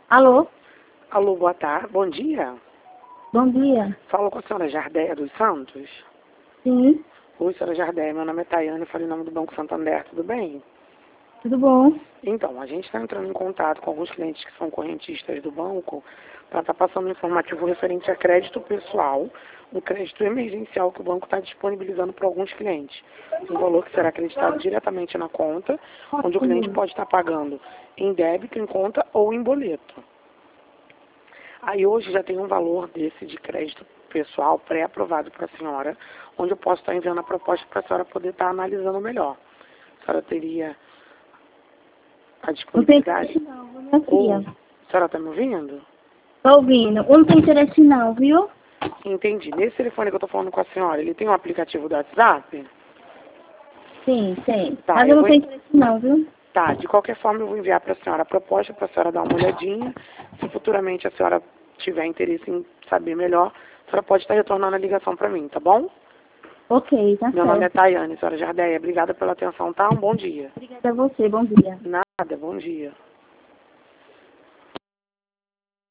Alô? Alô, boa tarde. Bom dia. Bom dia. Falo com a senhora Jardéia dos Santos. Sim, Oi, senhora Jardéia. Meu nome é Tayane, falei em nome do Banco Santander, tudo bem? tudo bom? Então, a gente está entrando em contato com alguns clientes que são correntistas do banco para estar passando um informativo referente a crédito pessoal, um crédito emergencial que o banco está disponibilizando para alguns clientes. Um valor que será acreditado diretamente na conta, onde o cliente pode estar pagando em débito, em conta ou em boleto. Aí hoje já tem um valor desse de crédito pessoal pré-aprovado para a senhora, onde eu posso estar enviando a proposta para a senhora poder estar analisando melhor. A senhora teria a Não tem disponibilidade? interesse não, viu, minha Ou, filha? a senhora está me ouvindo? Tô ouvindo. Não tem interesse não, viu? Entendi. Nesse telefone que eu estou falando com a senhora, ele tem um aplicativo do WhatsApp? Sim, tem. Tá, Mas eu não tenho interesse não, viu? Tá, de qualquer forma eu vou enviar para a senhora a proposta para a senhora dar uma olhadinha. Se futuramente a senhora tiver interesse em saber melhor, a senhora pode estar retornando a ligação para mim, tá bom? Ok, tá Meu nome é certo. Tayane, senhora Jardéia. Obrigada pela atenção, tá? Um bom dia. Obrigada a você, bom dia. Nada, bom dia.